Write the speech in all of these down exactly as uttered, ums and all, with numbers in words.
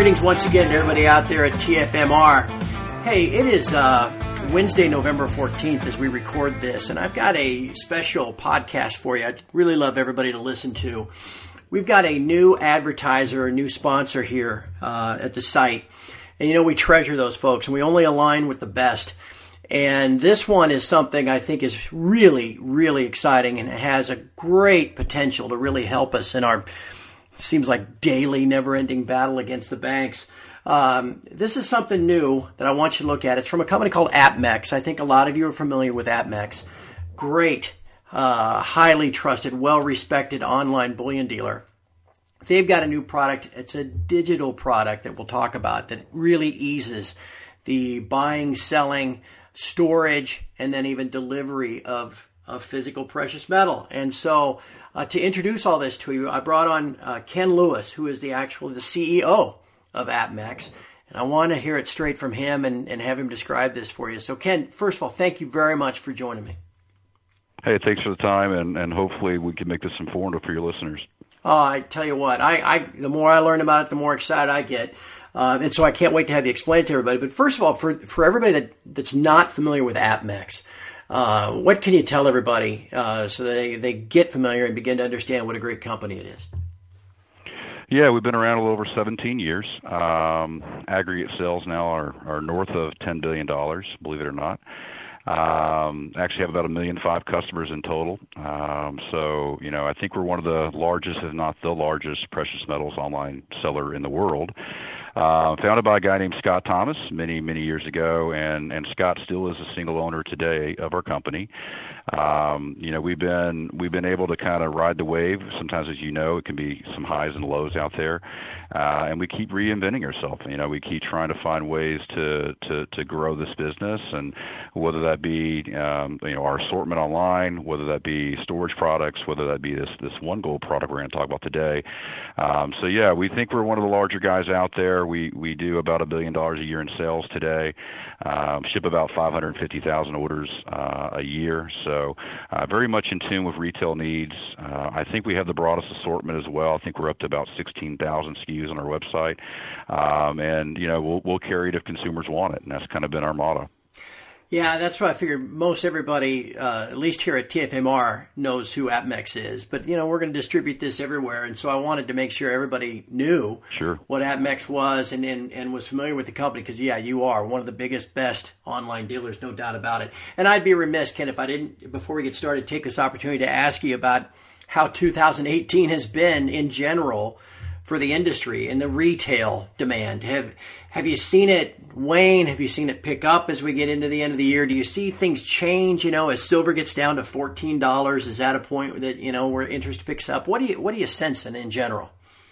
Greetings once again to everybody out there at T F M R. Hey, it is uh, Wednesday, November fourteenth as we record this, and I've got a special podcast for you. I'd really love everybody to listen to. We've got a new advertiser, a new sponsor here uh, at the site, and you know we treasure those folks, and we only align with the best. And this one is something I think is really, really exciting, and it has a great potential to really help us in our seems like daily, never-ending battle against the banks. Um, this is something new that I want you to look at. It's from a company called AppMex. I think a lot of you are familiar with AppMex. Great, uh, highly trusted, well-respected online bullion dealer. They've got a new product. It's a digital product that we'll talk about that really eases the buying, selling, storage, and then even delivery of, of physical precious metal. And so Uh, to introduce all this to you, I brought on uh, Ken Lewis, who is the actual the C E O of AppMex, and I want to hear it straight from him and, and have him describe this for you. So, Ken, first of all, thank you very much for joining me. Hey, thanks for the time, and, and hopefully we can make this informative for your listeners. Oh, I tell you what, I, I the more I learn about it, the more excited I get, uh, and so I can't wait to have you explain it to everybody. But first of all, for for everybody that, that's not familiar with AppMex, Uh, what can you tell everybody uh, so they, they get familiar and begin to understand what a great company it is? Yeah, we've been around a little over seventeen years. Um, aggregate sales now are, are north of ten billion dollars, believe it or not. Um, actually have about a million five customers in total. Um, so, you know, I think we're one of the largest, if not the largest, precious metals online seller in the world. Uh, founded by a guy named Scott Thomas many, many years ago, and, and Scott still is a single owner today of our company. Um, you know, we've been we've been able to kind of ride the wave. Sometimes, as you know, it can be some highs and lows out there, uh, and we keep reinventing ourselves. You know, we keep trying to find ways to to, to grow this business, and whether that be um, you know our assortment online, whether that be storage products, whether that be this this one gold product we're going to talk about today. Um, so yeah, we think we're one of the larger guys out there. We we do about a billion dollars a year in sales today. Um, ship about five hundred fifty thousand orders uh, a year. So uh, very much in tune with retail needs. Uh, I think we have the broadest assortment as well. I think we're up to about sixteen thousand S K Us on our website. Um, and, you know, we'll, we'll carry it if consumers want it. And that's kind of been our motto. Yeah, that's what I figured. Most everybody, uh, at least here at T F M R, knows who AppMex is. But, you know, we're going to distribute this everywhere. And so I wanted to make sure everybody knew sure. what AppMex was and, and, and was familiar with the company. Because, yeah, you are one of the biggest, best online dealers, no doubt about it. And I'd be remiss, Ken, if I didn't, before we get started, take this opportunity to ask you about how two thousand eighteen has been in general for the industry and the retail demand. Have have you seen it wane? Have you seen it pick up as we get into the end of the year? Do you see things change? You know, as silver gets down to fourteen dollars, is that a point that, you know, where interest picks up? What do you what are you sensing in general?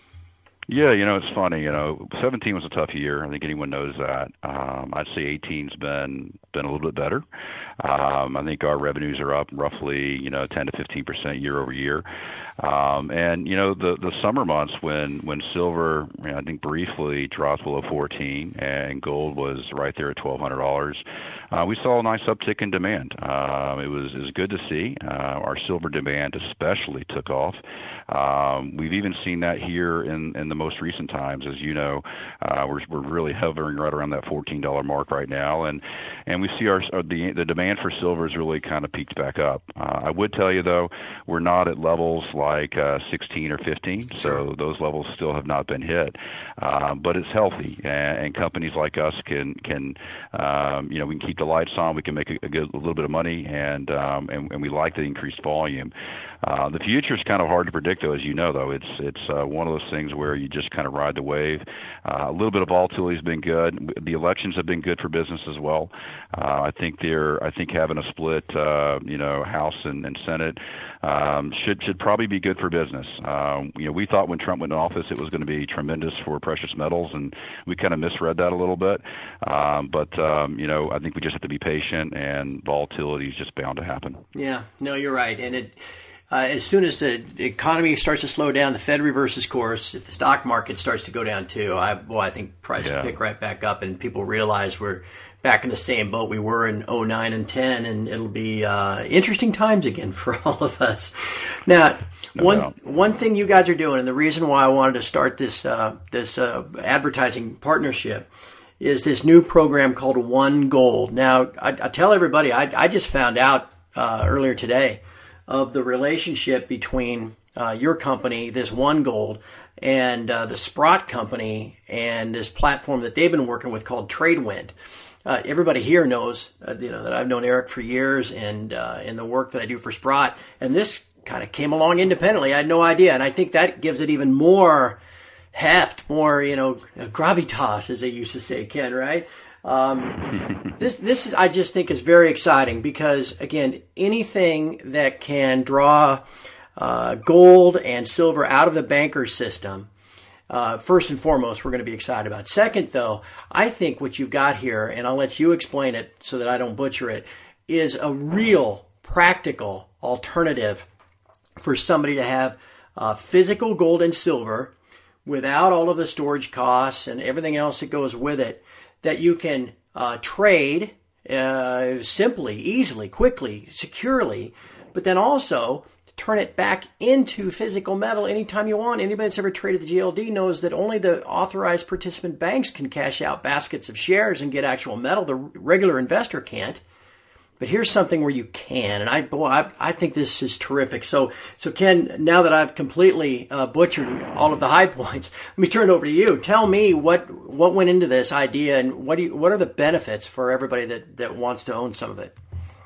Yeah, you know, it's funny. You know, seventeen was a tough year. I think anyone knows that. Um, I'd say eighteen's been been a little bit better. Um, I think our revenues are up roughly, you know, ten to fifteen percent year over year. Um, and you know, the the summer months when when silver, you know, I think briefly dropped below fourteen, and gold was right there at twelve hundred dollars. Uh, we saw a nice uptick in demand. Um, it was it was good to see. Uh, our silver demand especially took off. Um, we've even seen that here in, in the most recent times. As you know, uh, we're we're really hovering right around that fourteen dollar mark right now, and and we see our, our the the demand for silver has really kind of peaked back up. Uh, I would tell you though, we're not at levels like uh, sixteen or fifteen, so those levels still have not been hit. Uh, but it's healthy, and, and companies like us can can um, you know we can keep the lights on, we can make a, a, good, a little bit of money, and um, and, and we like the increased volume. Uh, the future is kind of hard to predict, though, as you know, though. It's it's uh, one of those things where you just kind of ride the wave. Uh, a little bit of volatility has been good. The elections have been good for business as well. Uh, I think they're I think having a split, uh, you know, House and, and Senate um, should should probably be good for business. Um, you know, we thought when Trump went in office it was going to be tremendous for precious metals, and we kind of misread that a little bit. Um, but um, you know, I think we just have to be patient, and volatility is just bound to happen. Yeah, no, you're right, and it. Uh, as soon as the economy starts to slow down, the Fed reverses course. If the stock market starts to go down too, I well, I think prices yeah. pick right back up, and people realize we're back in the same boat we were in oh nine and ten, and it'll be uh, interesting times again for all of us. Now, no one doubt. one thing you guys are doing, and the reason why I wanted to start this uh, this uh, advertising partnership, is this new program called One Gold. Now, I, I tell everybody, I, I just found out uh, earlier today of the relationship between uh, your company, this One Gold, and uh, the Sprott company, and this platform that they've been working with called Tradewind. Uh, everybody here knows, uh, you know, that I've known Eric for years, and uh, in the work that I do for Sprott, and this kind of came along independently. I had no idea, and I think that gives it even more heft, more, you know, gravitas, as they used to say, Ken, right? Um, this, this is, I just think is very exciting because, again, anything that can draw uh, gold and silver out of the banker system, uh, first and foremost, we're going to be excited about. Second, though, I think what you've got here, and I'll let you explain it so that I don't butcher it, is a real practical alternative for somebody to have uh, physical gold and silver without all of the storage costs and everything else that goes with it, that you can uh, trade uh, simply, easily, quickly, securely, but then also turn it back into physical metal anytime you want. Anybody that's ever traded the G L D knows that only the authorized participant banks can cash out baskets of shares and get actual metal. The regular investor can't. But here's something where you can, and I, boy, I, I think this is terrific. So, so Ken, now that I've completely uh, butchered all of the high points, let me turn it over to you. Tell me what what went into this idea, and what do you, what are the benefits for everybody that, that wants to own some of it?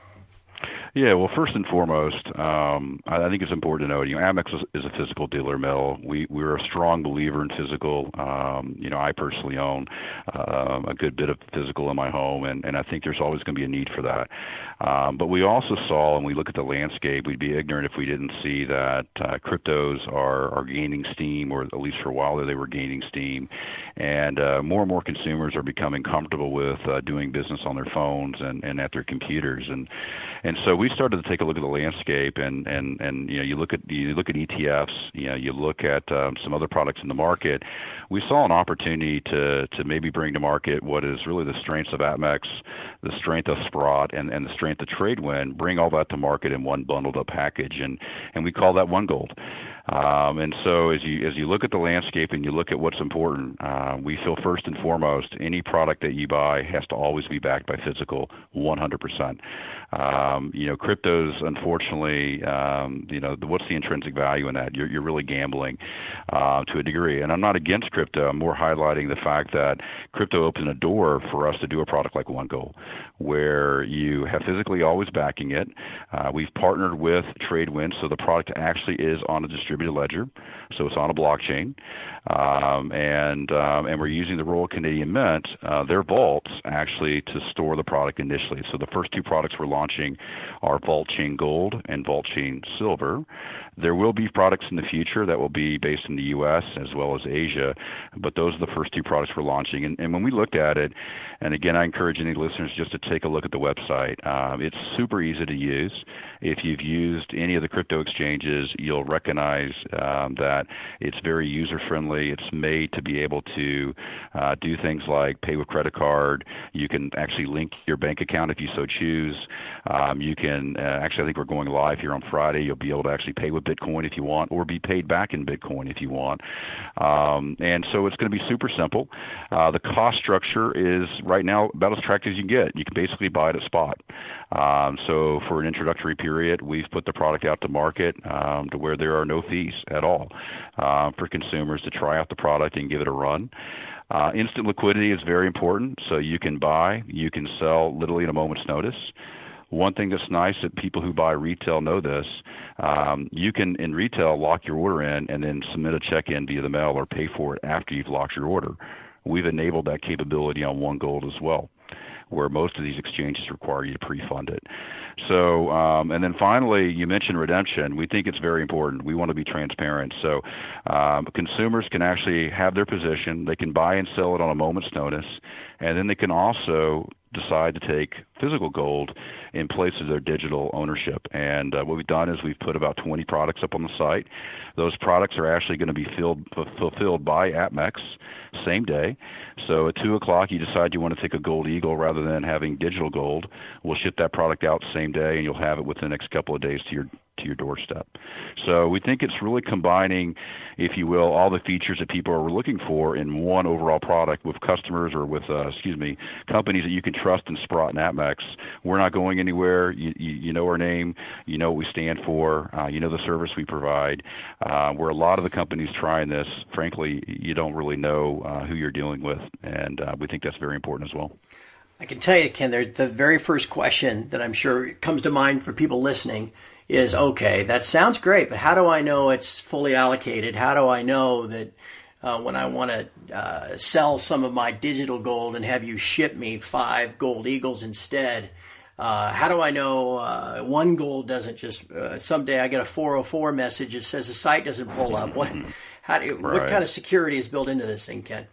Yeah, well, first and foremost, um, I think it's important to note, you know, Amex is, is a physical dealer mill. We, we're a strong believer in physical. Um, you know, I personally own uh, a good bit of physical in my home, and, and I think there's always going to be a need for that. Um, but we also saw, and we look at the landscape, we'd be ignorant if we didn't see that uh, cryptos are, are gaining steam, or at least for a while there they were gaining steam. And uh, more and more consumers are becoming comfortable with uh, doing business on their phones and, and at their computers. And and so we started to take a look at the landscape, and, and, and you know, you look at you look at E T Fs, you know, you look at um, some other products in the market. We saw an opportunity to to maybe bring to market what is really the strengths of Amex, the strength of Sprott, and, and the strength of Tradewind, bring all that to market in one bundled up package, and, and we call that One Gold. Um, and so as you as you look at the landscape and you look at what's important, uh, we feel first and foremost, any product that you buy has to always be backed by physical, one hundred percent. Um, you know, cryptos, unfortunately, um, you know, the, what's the intrinsic value in that? You're, you're really gambling uh, to a degree. And I'm not against crypto. I'm more highlighting the fact that crypto opened a door for us to do a product like One Gold, where you have physically always backing it. Uh, we've partnered with Tradewind, so the product actually is on a distributed ledger, so it's on a blockchain. Um, and um, and we're using the Royal Canadian Mint, uh, their vaults, actually to store the product initially. So the first two products we're launching are Vault Chain Gold and Vault Chain Silver. There will be products in the future that will be based in the U S as well as Asia, but those are the first two products we're launching. And, and when we looked at it, and again, I encourage any listeners just to take a look at the website. Um, it's super easy to use. If you've used any of the crypto exchanges, you'll recognize um, that it's very user-friendly. It's made to be able to uh, do things like pay with credit card. You can actually link your bank account if you so choose. Um, you can, uh, actually, I think we're going live here on Friday. You'll be able to actually pay with Bitcoin if you want, or be paid back in Bitcoin if you want. Um, and so it's going to be super simple. Uh, the cost structure is right now about as attractive as you can get. You can basically buy it at spot. Um, so for an introductory period, we've put the product out to market um, to where there are no fees at all uh, for consumers to try out the product and give it a run. Uh, instant liquidity is very important, so you can buy, you can sell literally at a moment's notice. One thing that's nice that people who buy retail know this, um, you can in retail lock your order in and then submit a check in via the mail or pay for it after you've locked your order. We've enabled that capability on One Gold as well, where most of these exchanges require you to pre-fund it. So, um, and then finally, you mentioned redemption. We think it's very important. We want to be transparent. So um, consumers can actually have their position. They can buy and sell it on a moment's notice, and then they can also decide to take physical gold in place of their digital ownership. And uh, what we've done is we've put about twenty products up on the site. Those products are actually going to be filled, fulfilled by APMEX same day. So at two o'clock, you decide you want to take a Gold Eagle rather than having digital gold. We'll ship that product out same day, and you'll have it within the next couple of days to your to your doorstep. So we think it's really combining, if you will, all the features that people are looking for in one overall product with customers or with, uh, excuse me, companies that you can trust in Sprott and APMEX. We're not going anywhere. You, you, you know our name. You know what we stand for. Uh, you know the service we provide. Uh, where a lot of the companies trying this, frankly, you don't really know uh, who you're dealing with, and uh, we think that's very important as well. I can tell you, Ken, the very first question that I'm sure comes to mind for people listening is, okay, that sounds great, but how do I know it's fully allocated? How do I know that uh, when I want to uh, sell some of my digital gold and have you ship me five Gold Eagles instead? Uh, how do I know uh, one gold doesn't just, uh, someday I get a four oh four message that says the site doesn't pull up? What, how do you, right. What kind of security is built into this thing, Ken?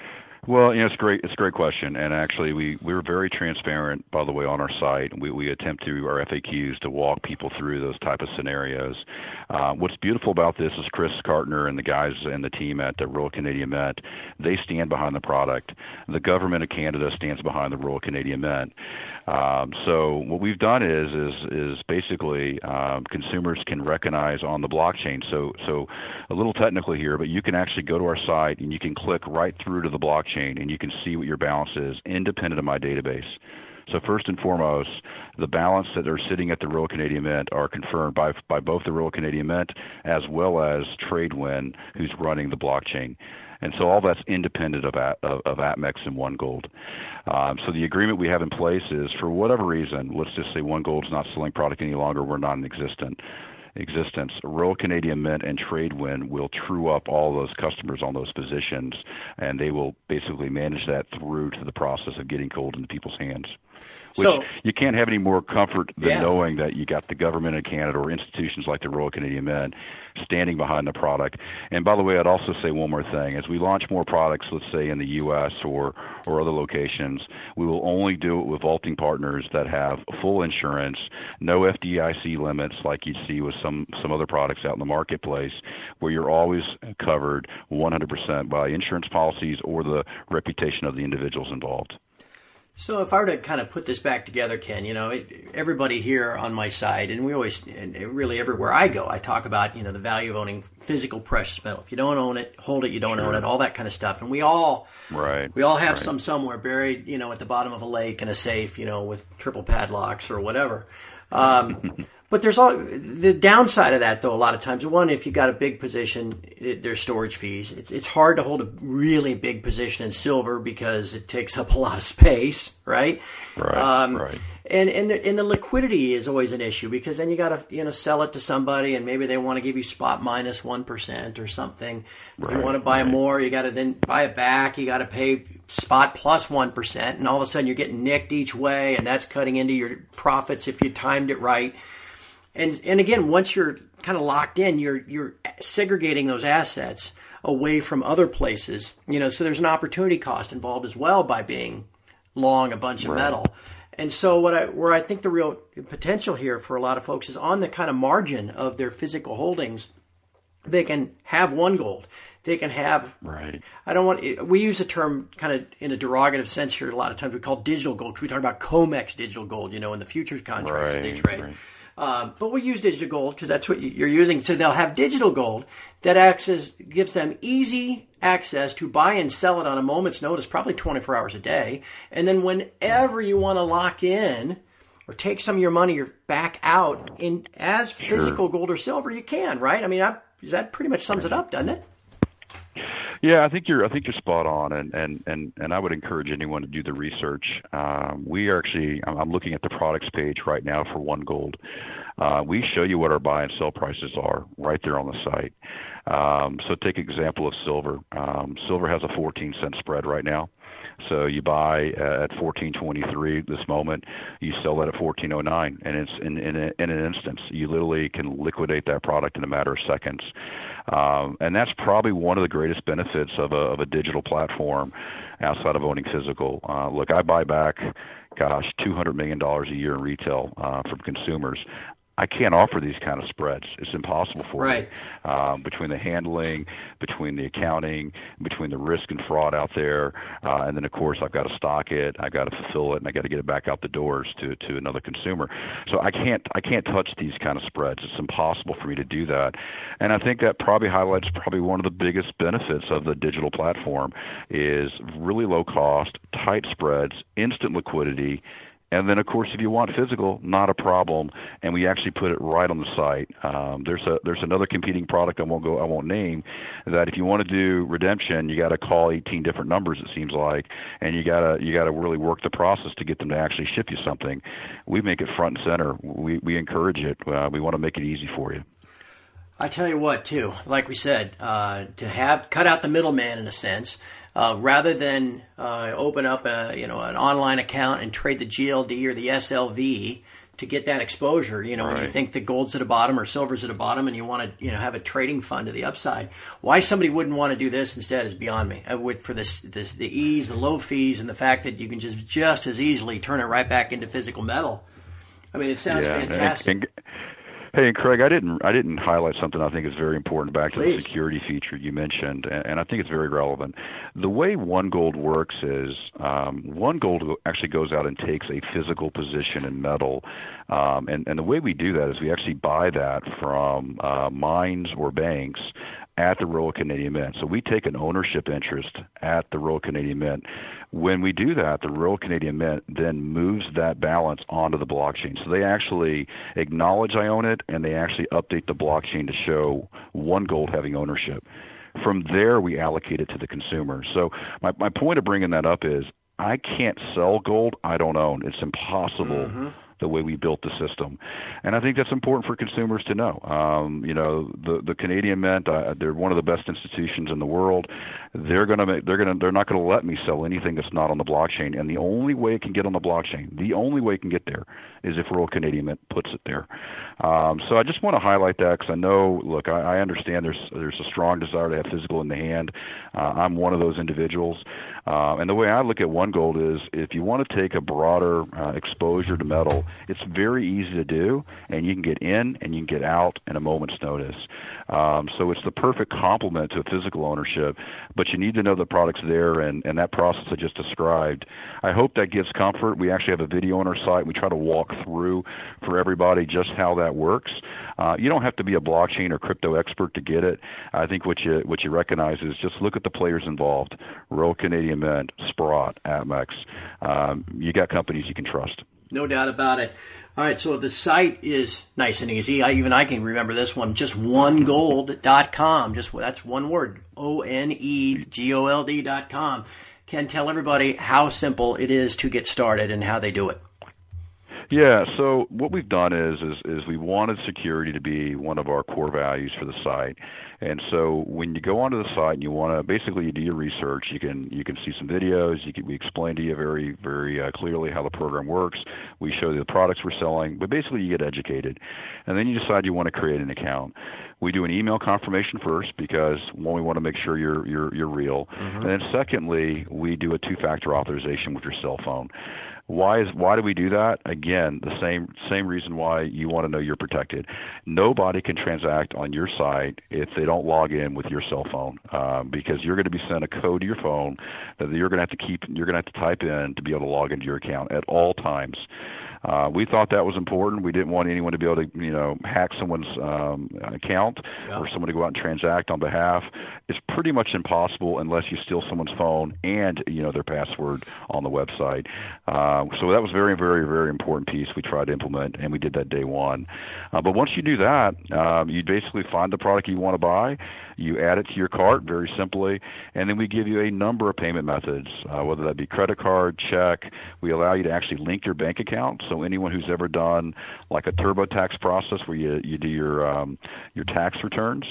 Well, you know, it's great. It's a great question, and actually, we we're very transparent. By the way, on our site, we we attempt through our F A Qs to walk people through those type of scenarios. Uh, what's beautiful about this is Chris Cartner and the guys and the team at the Royal Canadian Mint. They stand behind the product. The government of Canada stands behind the Royal Canadian Mint. Um, so what we've done is is is basically um, consumers can recognize on the blockchain. So so a little technical here, but you can actually go to our site and you can click right through to the blockchain and you can see what your balance is, independent of my database. So first and foremost, the balance that are sitting at the Royal Canadian Mint are confirmed by by both the Royal Canadian Mint as well as Tradewin, who's running the blockchain. And so all that's independent of of, of APMEX and One Gold. Um, so the agreement we have in place is, for whatever reason, let's just say One Gold's not selling product any longer, we're non-existent. existence, Royal Canadian Mint and Tradewin will true up all those customers on those positions, and they will basically manage that through to the process of getting gold into people's hands. Which so, you can't have any more comfort than yeah. knowing that you got the government of Canada or institutions like the Royal Canadian Mint standing behind the product. And by the way, I'd also say one more thing. As we launch more products, let's say in the U S or, or other locations, we will only do it with vaulting partners that have full insurance, no F D I C limits like you see with some, some other products out in the marketplace, where you're always covered one hundred percent by insurance policies or the reputation of the individuals involved. So if I were to kind of put this back together, Ken, you know, it, everybody here on my side, and we always, and really everywhere I go, I talk about, you know, the value of owning physical precious metal. If you don't own it, hold it, you don't sure. own it, all that kind of stuff. And we all, right. we all have right. some somewhere buried, you know, at the bottom of a lake in a safe, you know, with triple padlocks or whatever. Um, but there's all the downside of that, though. A lot of times, one, if you got a big position, it, there's storage fees. It's, it's hard to hold a really big position in silver because it takes up a lot of space, right? Right. Um, right. And and the, and the liquidity is always an issue because then you got to you know sell it to somebody, and maybe they want to give you spot minus one percent or something. If right, you want to buy right. more, you got to then buy it back. You got to pay spot plus one percent, and all of a sudden you're getting nicked each way, and that's cutting into your profits if you timed it right. And and again, once you're kind of locked in, you're you're segregating those assets away from other places. You know, so there's an opportunity cost involved as well by being long a bunch of right. metal. And so what I where I think the real potential here for a lot of folks is on the kind of margin of their physical holdings. They can have one gold. They can have. Right. I don't want. We use the term kind of in a derogative sense here. A lot of times we call digital gold because we talk about COMEX digital gold. You know, in the futures contracts right, that they trade. Right. Um, but we use digital gold because that's what you're using. So they'll have digital gold that access gives them easy access to buy and sell it on a moment's notice, probably twenty-four hours a day. And then whenever you want to lock in or take some of your money back out in as sure. physical gold or silver, you can, right? I mean, I, that pretty much sums it up, doesn't it? Yeah, I think you're. I think you're spot on, and and and, and I would encourage anyone to do the research. Um, we are actually. I'm looking at the products page right now for One Gold. Uh, we show you what our buy and sell prices are right there on the site. Um, so take example of silver. Um, silver has a fourteen cent spread right now. So you buy at fourteen twenty-three this moment, you sell that at fourteen oh nine, and it's in, in, a, in an instance. You literally can liquidate that product in a matter of seconds. Um, and that's probably one of the greatest benefits of a, of a digital platform outside of owning physical. Uh, look, I buy back, gosh, two hundred million dollars a year in retail uh, from consumers. I can't offer these kind of spreads. It's impossible for right. me. Um, between the handling, between the accounting, between the risk and fraud out there, uh, and then of course I've got to stock it, I've got to fulfill it, and I got to get it back out the doors to, to another consumer. So I can't I can't touch these kind of spreads. It's impossible for me to do that. And I think that probably highlights probably one of the biggest benefits of the digital platform is really low cost, tight spreads, instant liquidity. And then, of course, if you want physical, not a problem, and we actually put it right on the site. Um, there's a there's another competing product I won't go I won't name that if you want to do redemption, you got to call eighteen different numbers. It seems like, and you gotta you gotta really work the process to get them to actually ship you something. We make it front and center. We we encourage it. Uh, we want to make it easy for you. I tell you what, too, like we said, uh, to have cut out the middleman in a sense. Uh, rather than uh, open up a, you know, an online account and trade the G L D or the S L V to get that exposure, you know, right. when you think the gold's at the bottom or silver's at the bottom and you want to, you know, have a trading fund to the upside, why somebody wouldn't want to do this instead is beyond me. I would, for this, this, the ease, the low fees, and the fact that you can just just as easily turn it right back into physical metal. I mean, it sounds yeah, fantastic. And, and, Hey, and Craig, I didn't I didn't highlight something I think is very important back to Please. the security feature you mentioned, and, and I think it's very relevant. The way OneGold works is um, OneGold actually goes out and takes a physical position in metal, um, and, and the way we do that is we actually buy that from uh, mines or banks at the Royal Canadian Mint. So we take an ownership interest at the Royal Canadian Mint. When we do that, the Royal Canadian Mint then moves that balance onto the blockchain. So they actually acknowledge I own it, and they actually update the blockchain to show OneGold having ownership. From there, we allocate it to the consumer. So my, my point of bringing that up is I can't sell gold I don't own. It's impossible. Mm-hmm. The way we built the system. And I think that's important for consumers to know. Um, you know, the the Canadian Mint, uh, they're one of the best institutions in the world. They're going to they're going to they're not going to let me sell anything that's not on the blockchain. And the only way it can get on the blockchain, the only way it can get there is if Royal Canadian Mint puts it there. Um, so I just want to highlight that because I know, look, I, I understand there's there's a strong desire to have physical in the hand. Uh, I'm one of those individuals. Uh, and the way I look at OneGold is if you want to take a broader uh, exposure to metal, it's very easy to do, and you can get in and you can get out in a moment's notice. Um, so it's the perfect complement to a physical ownership, but you need to know the product's there, and, and that process I just described. I hope that gives comfort. We actually have a video on our site. We try to walk through for everybody just how that works. Uh, you don't have to be a blockchain or crypto expert to get it. I think what you what you recognize is just look at the players involved: Royal Canadian Mint, Sprott, Amex. Um, you got companies you can trust. No doubt about it. All right, so the site is nice and easy. I, even I can remember this one, just one gold dot com. Just that's one word, O N E G O L D dot com. Ken, tell everybody how simple it is to get started and how they do it. Yeah, so what we've done is, is is we wanted security to be one of our core values for the site. And so when you go onto the site and you want to basically you do your research, you can you can see some videos. You can, we explain to you very very uh, clearly how the program works. We show you the products we're selling, but basically you get educated, and then you decide you want to create an account. We do an email confirmation first because one, we want to make sure you're you're you're real, mm-hmm. and then secondly, we do a two-factor authorization with your cell phone. Why is why do we do that? Again, the same same reason why you want to know you're protected. Nobody can transact on your site if they don't log in with your cell phone, um, because you're going to be sent a code to your phone that you're going to have to keep. You're going to have to type in to be able to log into your account at all times. Uh, we thought that was important. We didn't want anyone to be able to, you know, hack someone's um, account yeah. or someone to go out and transact on behalf. It's pretty much impossible unless you steal someone's phone and, you know, their password on the website. Uh, so that was very, very, very important piece we tried to implement, and we did that day one. Uh, but once you do that, um, you basically find the product you want to buy. You add it to your cart very simply, and then we give you a number of payment methods, uh, whether that be credit card, check. We allow you to actually link your bank account. So anyone who's ever done like a TurboTax process where you, you do your um, your tax returns,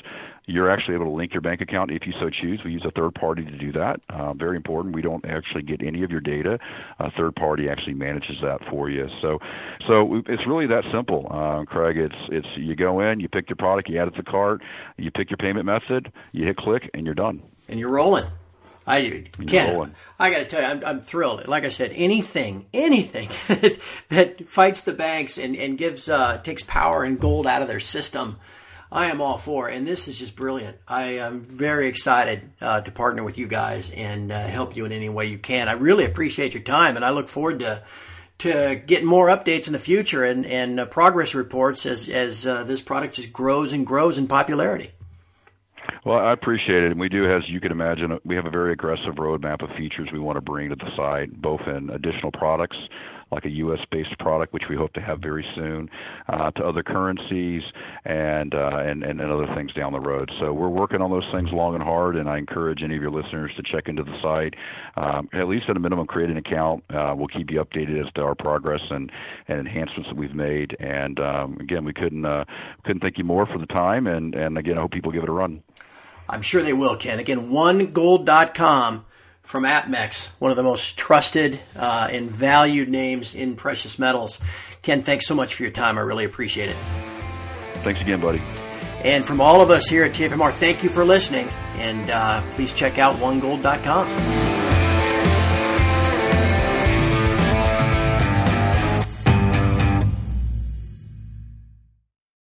You're actually able to link your bank account if you so choose. We use a third party to do that. Uh, very important. We don't actually get any of your data. A third party actually manages that for you. So, so it's really that simple, uh, Craig. It's it's you go in, you pick your product, you add it to the cart, you pick your payment method, you hit click, and you're done. And you're rolling. I Ken, I got to tell you, I'm, I'm thrilled. Like I said, anything, anything that, that fights the banks and and gives uh, takes power and gold out of their system, I am all for. And this is just brilliant. I am very excited uh, to partner with you guys and uh, help you in any way you can. I really appreciate your time, and I look forward to to getting more updates in the future and and uh, progress reports as as uh, this product just grows and grows in popularity. Well, I appreciate it. And we do, as you can imagine, we have a very aggressive roadmap of features we want to bring to the site, both in additional products, like a U S-based product, which we hope to have very soon, uh, to other currencies and, uh, and, and and other things down the road. So we're working on those things long and hard, and I encourage any of your listeners to check into the site. Um, at least at a minimum, create an account. Uh, we'll keep you updated as to our progress and, and enhancements that we've made. And um, again, we couldn't uh, couldn't thank you more for the time, and, and again, I hope people give it a run. I'm sure they will, Ken. Again, one gold dot com from APMEX, one of the most trusted uh, and valued names in precious metals. Ken, thanks so much for your time. I really appreciate it. Thanks again, buddy. And from all of us here at T F M R, thank you for listening. And uh, please check out one gold dot com.